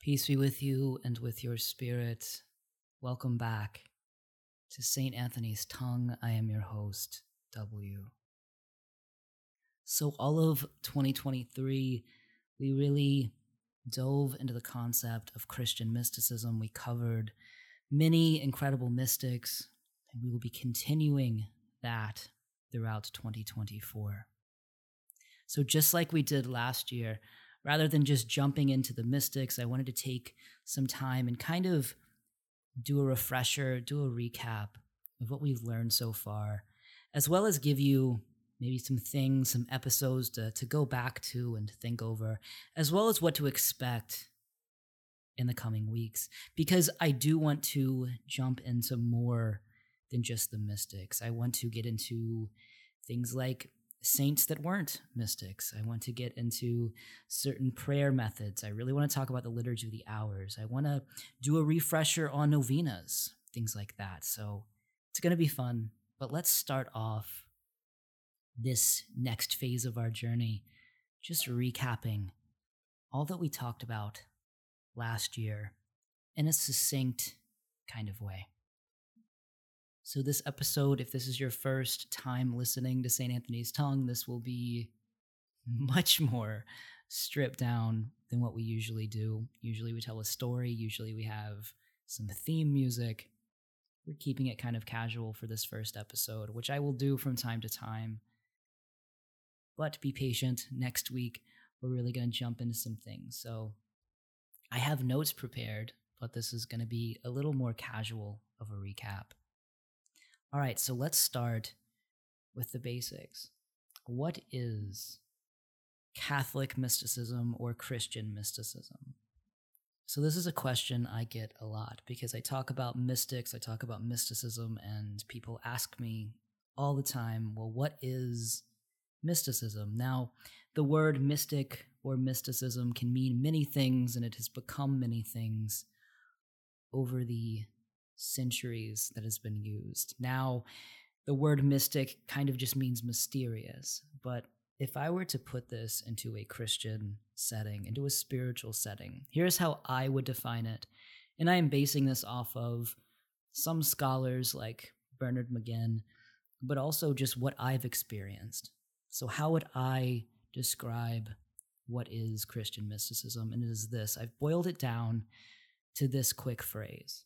Peace be with you and with your spirit. Welcome back to St. Anthony's Tongue. I am your host, W. So all of 2023, we really dove into the concept of Christian mysticism. We covered many incredible mystics, and we will be continuing that throughout 2024. So just like we did last year, rather than just jumping into the mystics, I wanted to take some time and kind of do a refresher, do a recap of what we've learned so far, as well as give you maybe some things, some episodes to go back to and to think over, as well as what to expect in the coming weeks. Because I do want to jump into more than just the mystics. I want to get into things like saints that weren't mystics. I want to get into certain prayer methods. I really want to talk about the Liturgy of the Hours. I want to do a refresher on novenas, things like that. So it's going to be fun. But let's start off this next phase of our journey just recapping all that we talked about last year in a succinct kind of way. So this episode, if this is your first time listening to St. Anthony's Tongue, this will be much more stripped down than what we usually do. Usually we tell a story. Usually we have some theme music. We're keeping it kind of casual for this first episode, which I will do from time to time. But be patient. Next week, we're really going to jump into some things. So I have notes prepared, but this is going to be a little more casual of a recap. All right, so let's start with the basics. What is Catholic mysticism or Christian mysticism? So this is a question I get a lot because I talk about mystics, I talk about mysticism, and people ask me all the time, well, what is mysticism? Now, the word mystic or mysticism can mean many things, and it has become many things over the centuries that has been used. Now, the word mystic kind of just means mysterious, but if I were to put this into a Christian setting, into a spiritual setting, here's how I would define it. And I am basing this off of some scholars like Bernard McGinn, but also just what I've experienced. So how would I describe what is Christian mysticism? And it is this. I've boiled it down to this quick phrase.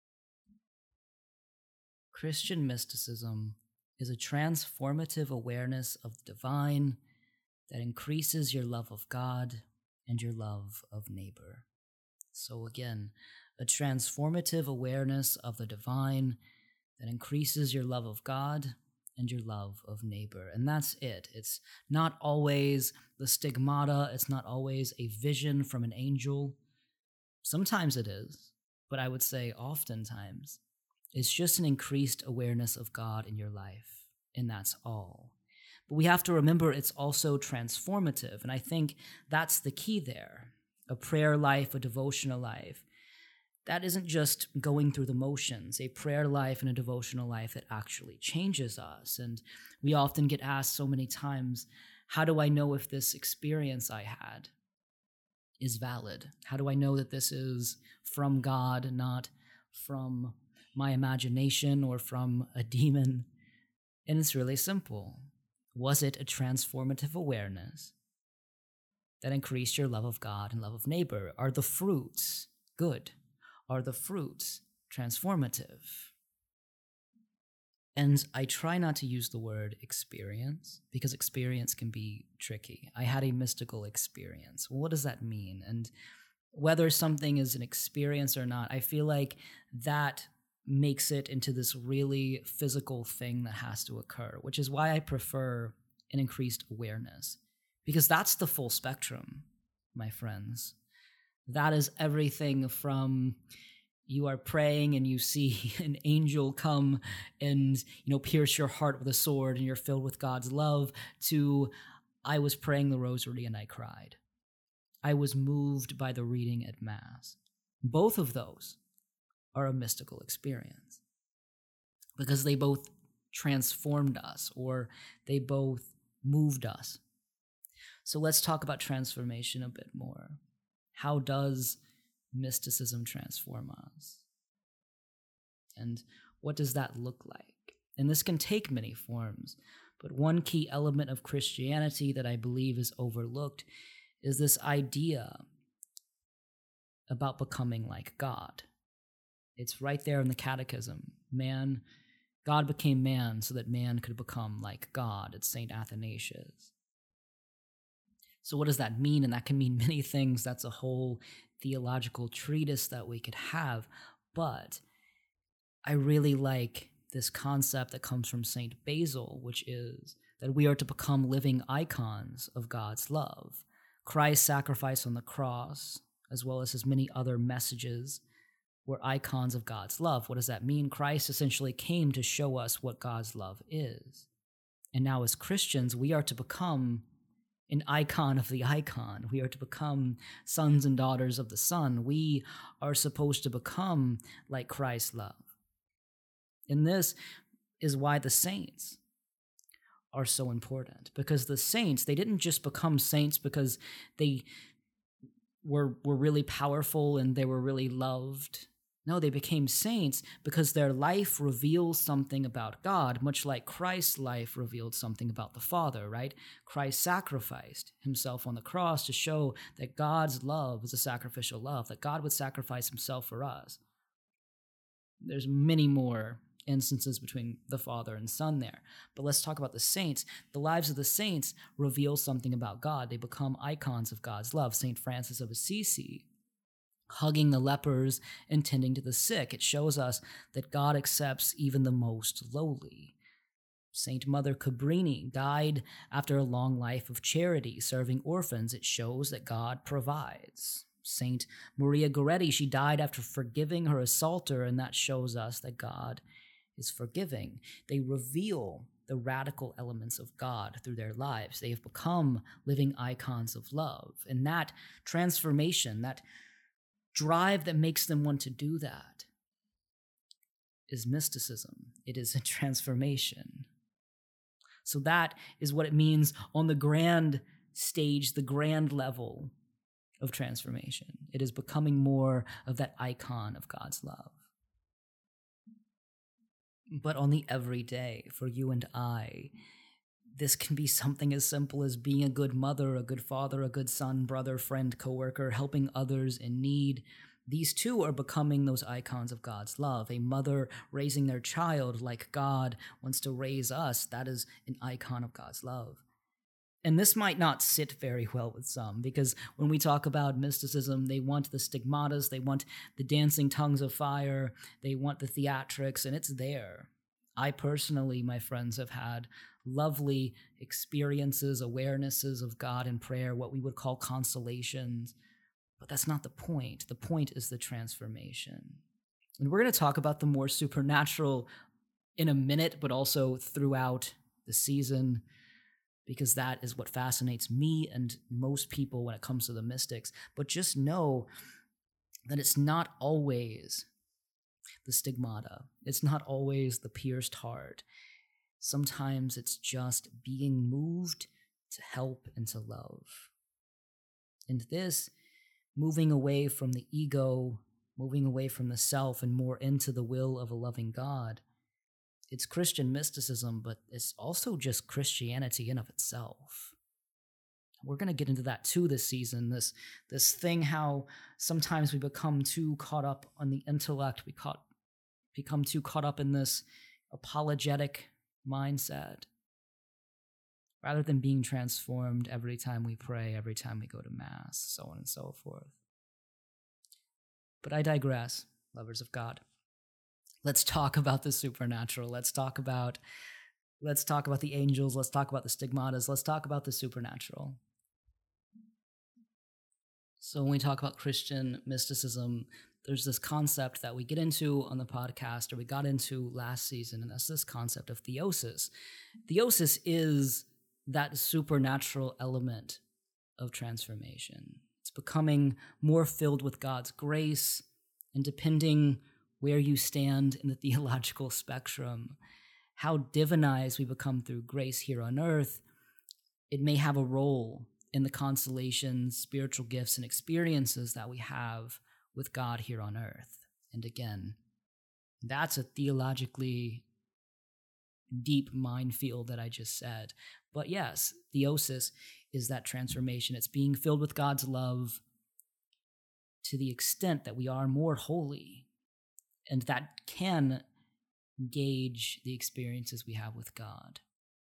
Christian mysticism is a transformative awareness of the divine that increases your love of God and your love of neighbor. So again, a transformative awareness of the divine that increases your love of God and your love of neighbor. And that's it. It's not always the stigmata. It's not always a vision from an angel. Sometimes it is, but I would say oftentimes it's just an increased awareness of God in your life, and that's all. But we have to remember it's also transformative, and I think that's the key there. A prayer life, a devotional life, that isn't just going through the motions. A prayer life and a devotional life that actually changes us. And we often get asked so many times, how do I know if this experience I had is valid? How do I know that this is from God, not from my imagination or from a demon? And it's really simple. Was it a transformative awareness that increased your love of God and love of neighbor? Are the fruits good? Are the fruits transformative? And I try not to use the word experience because experience can be tricky. I had a mystical experience. What does that mean? And whether something is an experience or not, I feel like that makes it into this really physical thing that has to occur, which is why I prefer an increased awareness, because that's the full spectrum, my friends. That is everything from you are praying and you see an angel come and, pierce your heart with a sword and you're filled with God's love, to I was praying the rosary and I cried. I was moved by the reading at Mass. Both of those are a mystical experience because they both transformed us or they both moved us. So let's talk about transformation a bit more. How does mysticism transform us? And what does that look like? And this can take many forms, but one key element of Christianity that I believe is overlooked is this idea about becoming like God. It's right there in the Catechism. God became man so that man could become like God. It's St. Athanasius. So what does that mean? And that can mean many things. That's a whole theological treatise that we could have. But I really like this concept that comes from St. Basil, which is that we are to become living icons of God's love. Christ's sacrifice on the cross, as well as his many other messages, were icons of God's love. What does that mean? Christ essentially came to show us what God's love is. And now as Christians, we are to become an icon of the icon. We are to become sons and daughters of the Son. We are supposed to become like Christ's love. And this is why the saints are so important, because the saints, they didn't just become saints because they were really powerful and they were really loved. No, they became saints because their life reveals something about God, much like Christ's life revealed something about the Father, right? Christ sacrificed himself on the cross to show that God's love is a sacrificial love, that God would sacrifice himself for us. There's many more instances between the Father and Son there. But let's talk about the saints. The lives of the saints reveal something about God. They become icons of God's love. St. Francis of Assisi, hugging the lepers and tending to the sick. It shows us that God accepts even the most lowly. Saint Mother Cabrini died after a long life of charity, serving orphans. It shows that God provides. Saint Maria Goretti, she died after forgiving her assaulter, and that shows us that God is forgiving. They reveal the radical elements of God through their lives. They have become living icons of love. And that transformation, that drive that makes them want to do that, is mysticism. It is a transformation. So that is what it means on the grand stage, the grand level of transformation. It is becoming more of that icon of God's love. But on the everyday, for you and I, this can be something as simple as being a good mother, a good father, a good son, brother, friend, coworker, helping others in need. These too are becoming those icons of God's love. A mother raising their child like God wants to raise us, that is an icon of God's love. And this might not sit very well with some, because when we talk about mysticism, they want the stigmatas, they want the dancing tongues of fire, they want the theatrics, and it's there. I personally, my friends, have had lovely experiences, awarenesses of God in prayer, what we would call consolations. But that's not the point. The point is the transformation. And we're going to talk about the more supernatural in a minute, but also throughout the season, because that is what fascinates me and most people when it comes to the mystics. But just know that it's not always the stigmata. It's not always the pierced heart. Sometimes it's just being moved to help and to love. And this, moving away from the ego, moving away from the self and more into the will of a loving God, it's Christian mysticism, but it's also just Christianity in of itself. We're going to get into that too this season, this thing how sometimes we become too caught up on the intellect, become too caught up in this apologetic mindset, rather than being transformed every time we pray, every time we go to Mass, so on and so forth. But I digress, lovers of God. Let's talk about the supernatural. Let's talk about the angels. Let's talk about the stigmatas. Let's talk about the supernatural. So when we talk about Christian mysticism, there's this concept that we get into on the podcast, or we got into last season, and that's this concept of theosis. Theosis is that supernatural element of transformation. It's becoming more filled with God's grace, and depending where you stand in the theological spectrum, how divinized we become through grace here on earth, it may have a role in the consolations, spiritual gifts, and experiences that we have with God here on earth. And again, that's a theologically deep minefield that I just said. But yes, theosis is that transformation. It's being filled with God's love to the extent that we are more holy, and that can gauge the experiences we have with God.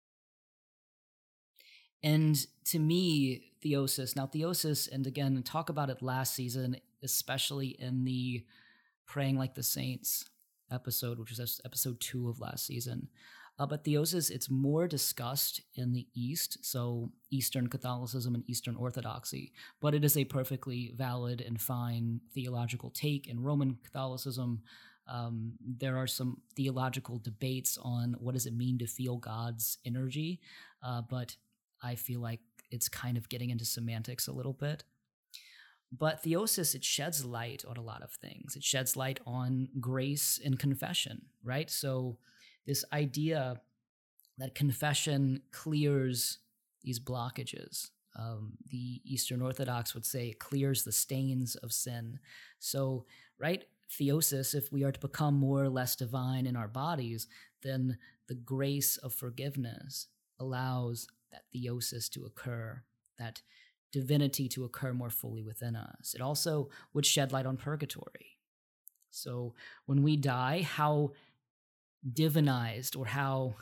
And to me, theosis, and again, talk about it last season, especially in the Praying Like the Saints episode, which was episode 2 of last season. But theosis, it's more discussed in the East, so Eastern Catholicism and Eastern Orthodoxy, but it is a perfectly valid and fine theological take. In Roman Catholicism, there are some theological debates on what does it mean to feel God's energy, but I feel like it's kind of getting into semantics a little bit. But theosis, it sheds light on a lot of things. It sheds light on grace and confession, right? So this idea that confession clears these blockages. The Eastern Orthodox would say it clears the stains of sin. So, right, theosis, if we are to become more or less divine in our bodies, then the grace of forgiveness allows that theosis to occur, that divinity to occur more fully within us. It also would shed light on purgatory. So when we die, how divinized or how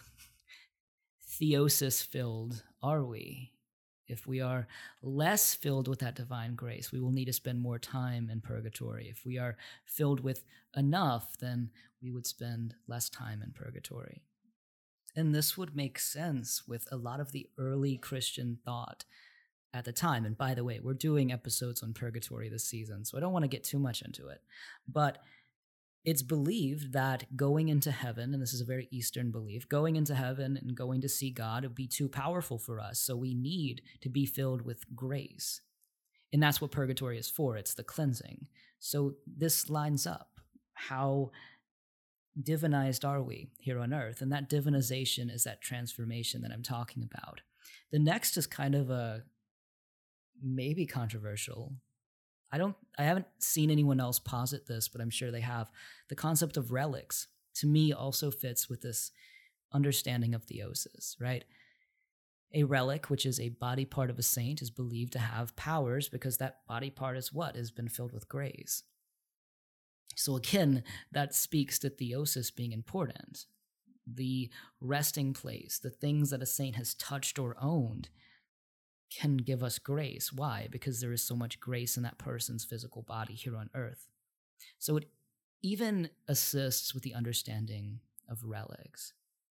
theosis filled are we? If we are less filled with that divine grace, we will need to spend more time in purgatory. If we are filled with enough, then we would spend less time in purgatory. And this would make sense with a lot of the early Christian thought at the time. And by the way, we're doing episodes on purgatory this season, so I don't want to get too much into it. But it's believed that going into heaven, and this is a very Eastern belief, going into heaven and going to see God would be too powerful for us. So we need to be filled with grace. And that's what purgatory is for. It's the cleansing. So this lines up. How divinized are we here on earth? And that divinization is that transformation that I'm talking about. The next is kind of a maybe controversial. I haven't seen anyone else posit this, but I'm sure they have. The concept of relics, to me, also fits with this understanding of theosis, right? A relic, which is a body part of a saint, is believed to have powers because that body part is what? Has been filled with grace. So again, that speaks to theosis being important. The resting place, the things that a saint has touched or owned, can give us grace. Why? Because there is so much grace in that person's physical body here on earth. So it even assists with the understanding of relics.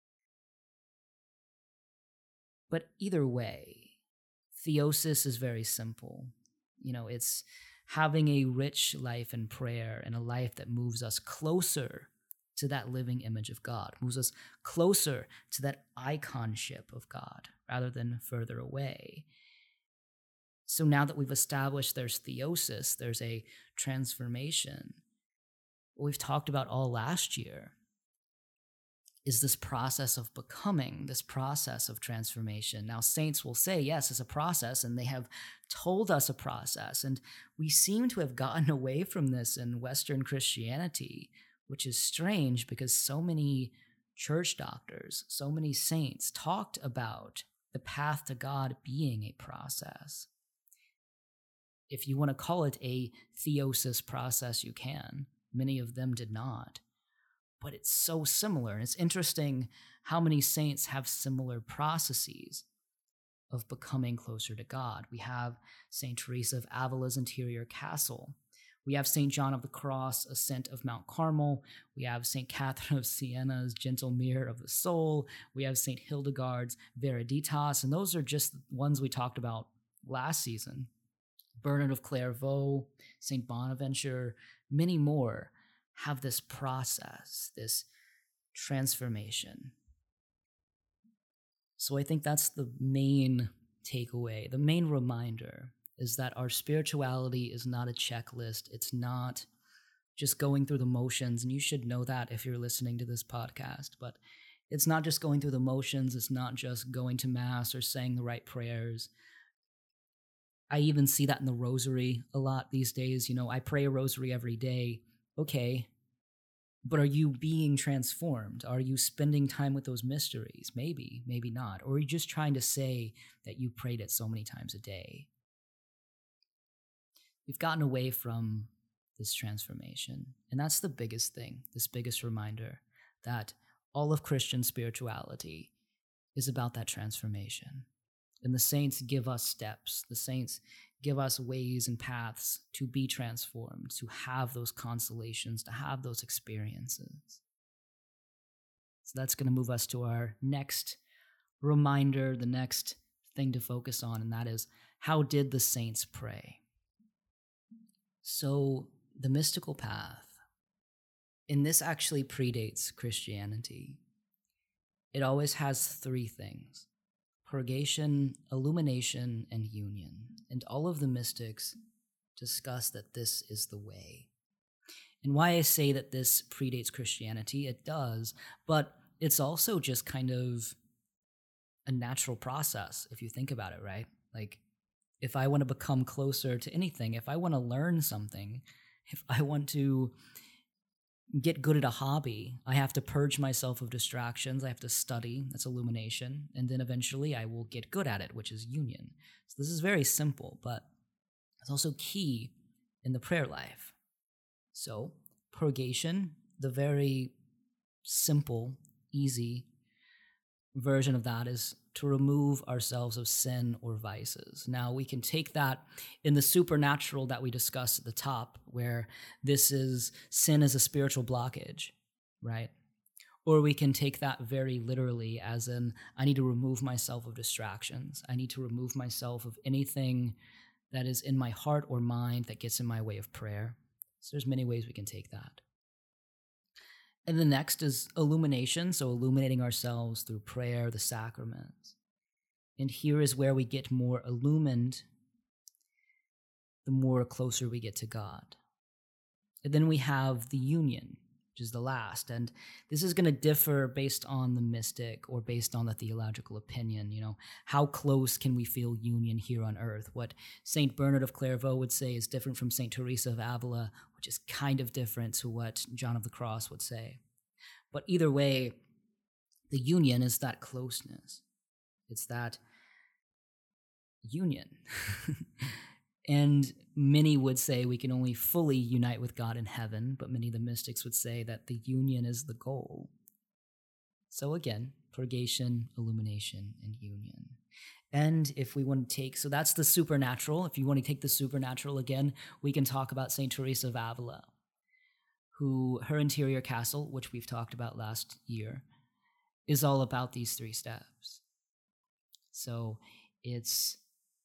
But either way, theosis is very simple. It's having a rich life in prayer and a life that moves us closer to that living image of God, moves us closer to that iconship of God rather than further away. So now that we've established there's theosis, there's a transformation. What we've talked about all last year is this process of becoming, this process of transformation. Now, saints will say, yes, it's a process, and they have told us a process. And we seem to have gotten away from this in Western Christianity, which is strange because so many church doctors, so many saints talked about the path to God being a process. If you want to call it a theosis process, you can. Many of them did not. But it's so similar. And it's interesting how many saints have similar processes of becoming closer to God. We have St. Teresa of Avila's interior castle. We have St. John of the Cross, ascent of Mount Carmel. We have St. Catherine of Siena's gentle mirror of the soul. We have St. Hildegard's Veriditas. And those are just the ones we talked about last season. Bernard of Clairvaux, St. Bonaventure, many more have this process, this transformation. So I think that's the main takeaway, the main reminder is that our spirituality is not a checklist. It's not just going through the motions, and you should know that if you're listening to this podcast, but it's not just going through the motions. It's not just going to Mass or saying the right prayers. I even see that in the rosary a lot these days. I pray a rosary every day. Okay, but are you being transformed? Are you spending time with those mysteries? Maybe, maybe not. Or are you just trying to say that you prayed it so many times a day? We've gotten away from this transformation. And that's the biggest thing, this biggest reminder that all of Christian spirituality is about that transformation. And the saints give us steps. The saints give us ways and paths to be transformed, to have those consolations, to have those experiences. So that's going to move us to our next reminder, the next thing to focus on, and that is, how did the saints pray? So the mystical path, and this actually predates Christianity, it always has three things: purgation, illumination, and union. And all of the mystics discuss that this is the way. And why I say that this predates Christianity, it does, but it's also just kind of a natural process if you think about it, right? Like, if I want to become closer to anything, if I want to learn something, if I want to get good at a hobby, I have to purge myself of distractions. I have to study. That's illumination. And then eventually I will get good at it, which is union. So this is very simple, but it's also key in the prayer life. So purgation, the very simple, easy version of that is to remove ourselves of sin or vices. Now, we can take that in the supernatural that we discussed at the top, where this is sin as a spiritual blockage, right? Or we can take that very literally as in, I need to remove myself of distractions. I need to remove myself of anything that is in my heart or mind that gets in my way of prayer. So there's many ways we can take that. And the next is illumination, so illuminating ourselves through prayer, the sacraments. And here is where we get more illumined, the more closer we get to God. And then we have the union, which is the last. And this is going to differ based on the mystic or based on the theological opinion. How close can we feel union here on earth? What St. Bernard of Clairvaux would say is different from St. Teresa of Avila, which is kind of different to what John of the Cross would say. But either way, the union is that closeness. It's that union. And many would say we can only fully unite with God in heaven, but many of the mystics would say that the union is the goal. So again, purgation, illumination, and union. And if we want to take, so that's the supernatural. If you want to take the supernatural again, we can talk about St. Teresa of Avila, who her interior castle, which we've talked about last year, is all about these three steps. So it's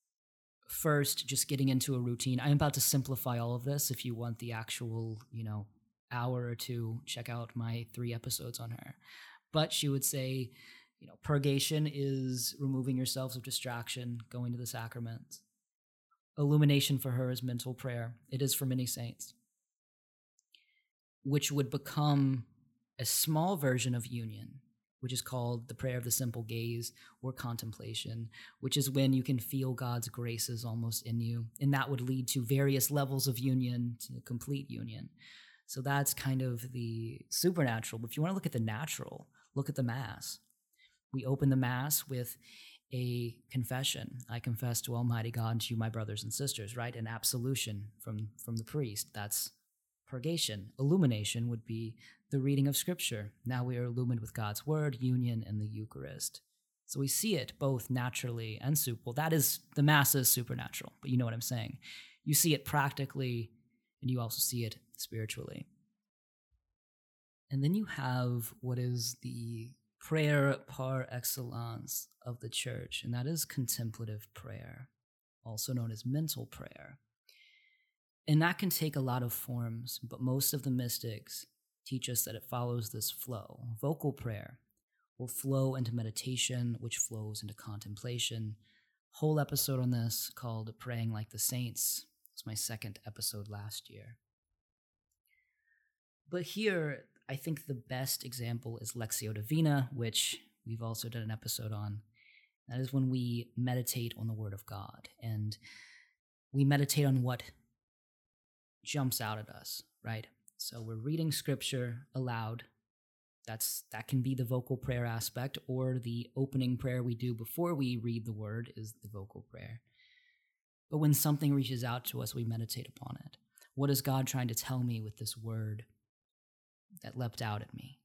first just getting into a routine. I'm about to simplify all of this. If you want the actual, hour or two, check out my 3 episodes on her. But she would say, purgation is removing yourselves of distraction, going to the sacraments. Illumination for her is mental prayer. It is for many saints, which would become a small version of union, which is called the prayer of the simple gaze or contemplation, which is when you can feel God's graces almost in you. And that would lead to various levels of union, to complete union. So that's kind of the supernatural. But if you want to look at the natural, look at the Mass. We open the Mass with a confession. I confess to Almighty God and to you, my brothers and sisters, right? An absolution from the priest. That's purgation. Illumination would be the reading of Scripture. Now we are illumined with God's Word, union, and the Eucharist. So we see it both naturally and super. That is, the Mass is supernatural, but you know what I'm saying. You see it practically, and you also see it spiritually. And then you have what is the prayer par excellence of the Church, and that is contemplative prayer, also known as mental prayer. And that can take a lot of forms, but most of the mystics teach us that it follows this flow. Vocal prayer will flow into meditation, which flows into contemplation. Whole episode on this called Praying Like the Saints. It was my 2nd episode last year. But here, I think the best example is Lectio Divina, which we've also done an episode on. That is when we meditate on the Word of God. And we meditate on what jumps out at us, right? So we're reading scripture aloud. That can be the vocal prayer aspect, or the opening prayer we do before we read the word is the vocal prayer. But when something reaches out to us, we meditate upon it. What is God trying to tell me with this word that leapt out at me?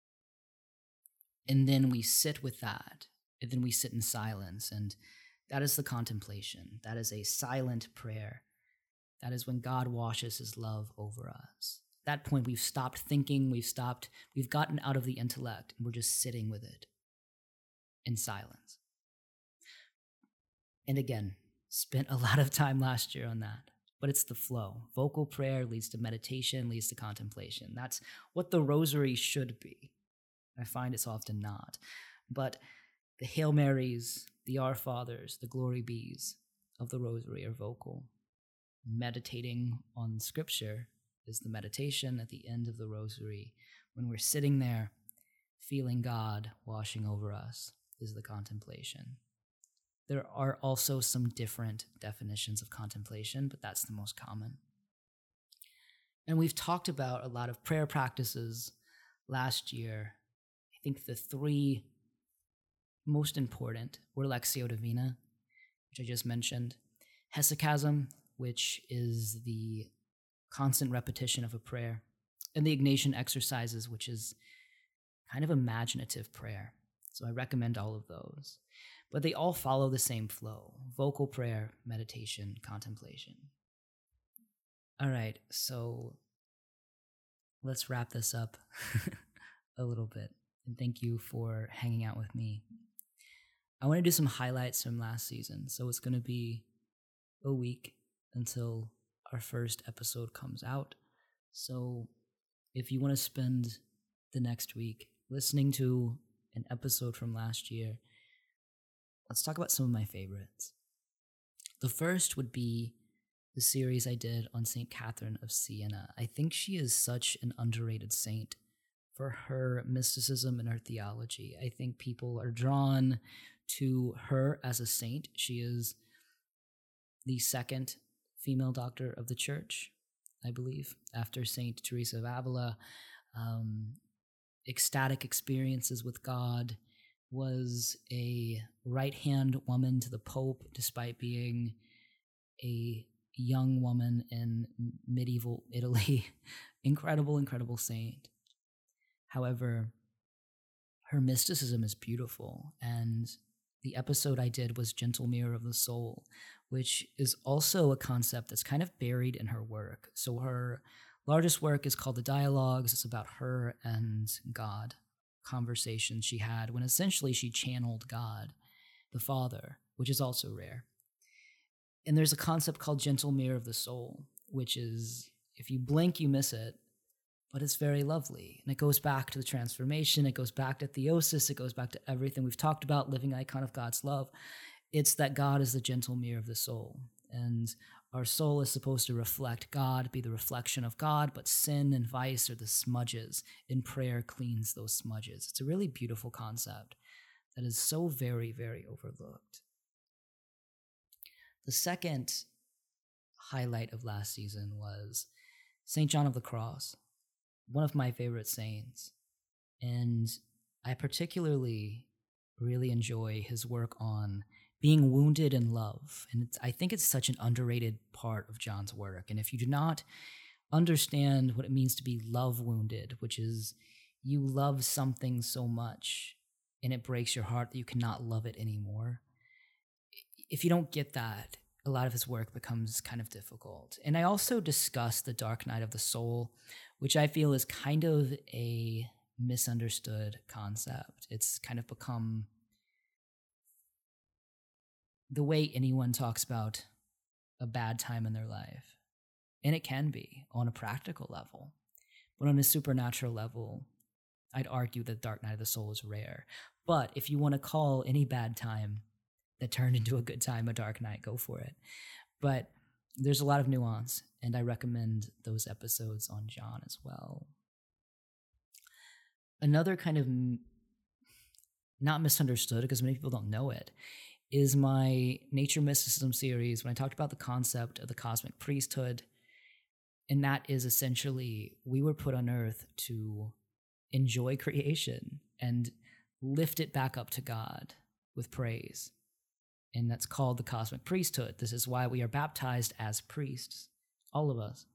And then we sit with that, and then we sit in silence, and that is the contemplation. That is a silent prayer. That is when God washes his love over us. At that point, we've stopped thinking, we've gotten out of the intellect, and we're just sitting with it in silence. And again, spent a lot of time last year on that, but it's the flow. Vocal prayer leads to meditation, leads to contemplation. That's what the rosary should be. I find it's often not. But the Hail Marys, the Our Fathers, the Glory Bees of the rosary are vocal. Meditating on scripture is the meditation at the end of the rosary. When we're sitting there, feeling God washing over us, is the contemplation. There are also some different definitions of contemplation, but that's the most common. And we've talked about a lot of prayer practices last year. I think the three most important were Lectio Divina, which I just mentioned, Hesychasm, which is the constant repetition of a prayer, and the Ignatian exercises, which is kind of imaginative prayer. So I recommend all of those. But they all follow the same flow: vocal prayer, meditation, contemplation. All right, so let's wrap this up a little bit. And thank you for hanging out with me. I want to do some highlights from last season. So it's going to be a week until our first episode comes out. So if you want to spend the next week listening to an episode from last year, let's talk about some of my favorites. The first would be the series I did on St. Catherine of Siena. I think she is such an underrated saint for her mysticism and her theology. I think people are drawn to her as a saint. She is the second female doctor of the church, I believe, after St. Teresa of Avila. Ecstatic experiences with God, was a right-hand woman to the Pope despite being a young woman in medieval Italy. Incredible saint. However, her mysticism is beautiful, and the episode I did was Gentle Mirror of the Soul, which is also a concept that's kind of buried in her work. So her largest work is called The Dialogues. It's about her and God, conversations she had when essentially she channeled God, the Father, which is also rare. And there's a concept called Gentle Mirror of the Soul, which is, if you blink, you miss it, but it's very lovely. And it goes back to the transformation. It goes back to theosis. It goes back to everything we've talked about, living icon of God's love. It's that God is the gentle mirror of the soul. And our soul is supposed to reflect God, be the reflection of God, but sin and vice are the smudges, and prayer cleans those smudges. It's a really beautiful concept that is so very, very overlooked. The second highlight of last season was St. John of the Cross, one of my favorite saints. And I particularly really enjoy his work on being wounded in love. And I think it's such an underrated part of John's work. And if you do not understand what it means to be love wounded, which is you love something so much and it breaks your heart that you cannot love it anymore, if you don't get that, a lot of his work becomes kind of difficult. And I also discussed the Dark Night of the Soul, which I feel is kind of a misunderstood concept. It's kind of become the way anyone talks about a bad time in their life. And it can be on a practical level. But on a supernatural level, I'd argue that Dark Night of the Soul is rare. But if you want to call any bad time that turned into a good time a dark night, go for it. But there's a lot of nuance, and I recommend those episodes on John as well. Another kind of not misunderstood, because many people don't know it, is my Nature Mysticism series when I talked about the concept of the cosmic priesthood. And that is essentially, we were put on earth to enjoy creation and lift it back up to God with praise. And that's called the cosmic priesthood. This is why we are baptized as priests, all of us.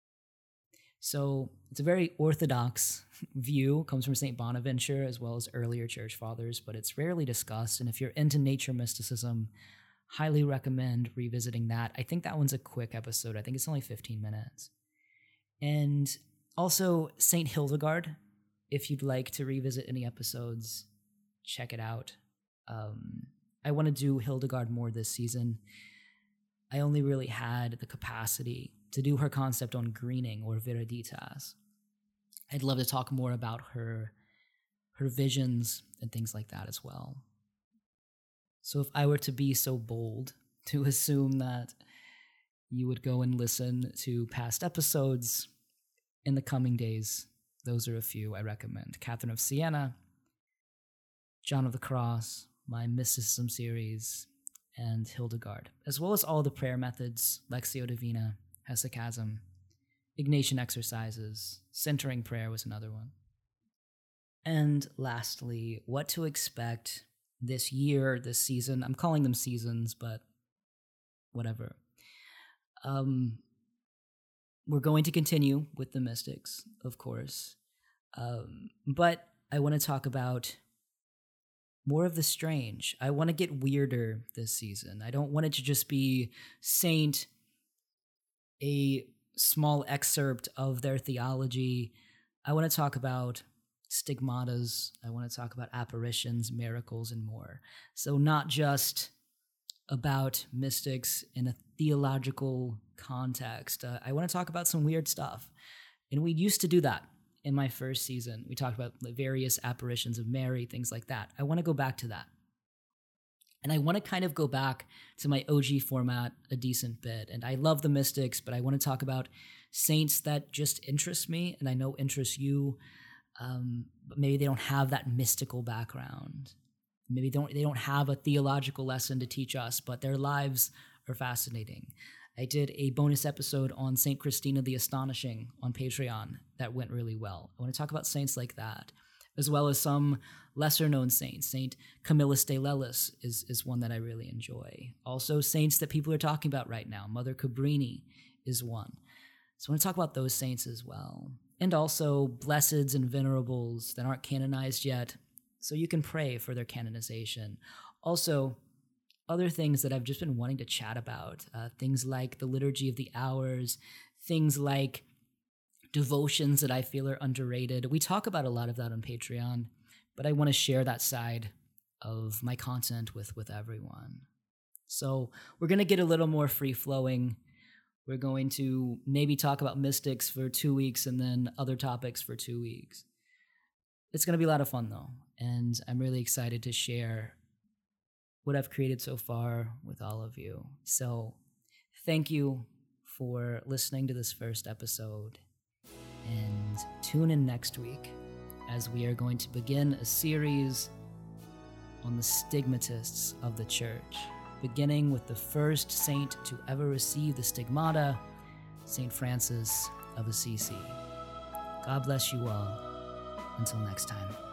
So it's a very orthodox view, comes from St. Bonaventure as well as earlier church fathers, but it's rarely discussed. And if you're into nature mysticism, highly recommend revisiting that. I think that one's a quick episode. I think it's only 15 minutes. And also St. Hildegard, if you'd like to revisit any episodes, check it out. I want to do Hildegard more this season. I only really had the capacity to do her concept on greening or viriditas. I'd love to talk more about her visions and things like that as well. So if I were to be so bold to assume that you would go and listen to past episodes in the coming days, those are a few I recommend. Catherine of Siena, John of the Cross, my Mysticism series, and Hildegard, as well as all the prayer methods, Lectio Divina, Hesychasm, Ignatian exercises, centering prayer was another one. And lastly, what to expect this year, this season. I'm calling them seasons, but whatever. We're going to continue with the mystics, of course. But I want to talk about more of the strange. I want to get weirder this season. I don't want it to just be Saint, a small excerpt of their theology. I want to talk about stigmatas. I want to talk about apparitions, miracles, and more. So not just about mystics in a theological context. I want to talk about some weird stuff. And we used to do that in my first season. We talked about the various apparitions of Mary, things like that. I want to go back to that. And I want to kind of go back to my OG format a decent bit. And I love the mystics, but I want to talk about saints that just interest me and I know interest you, but maybe they don't have that mystical background. Maybe they don't have a theological lesson to teach us, but their lives are fascinating. I did a bonus episode on St. Christina the Astonishing on Patreon that went really well. I want to talk about saints like that, as well as some lesser-known saints. Saint Camillus de Lellis is one that I really enjoy. Also, saints that people are talking about right now. Mother Cabrini is one. So I want to talk about those saints as well. And also blesseds and venerables that aren't canonized yet, so you can pray for their canonization. Also, other things that I've just been wanting to chat about, things like the Liturgy of the Hours, things like devotions that I feel are underrated. We talk about a lot of that on Patreon, but I want to share that side of my content with everyone. So we're going to get a little more free-flowing. We're going to maybe talk about mystics for 2 weeks and then other topics for 2 weeks. It's going to be a lot of fun, though, and I'm really excited to share what I've created so far with all of you. So thank you for listening to this first episode, and tune in next week as we are going to begin a series on the stigmatists of the church, beginning with the first saint to ever receive the stigmata, St. Francis of Assisi. God bless you all. Until next time.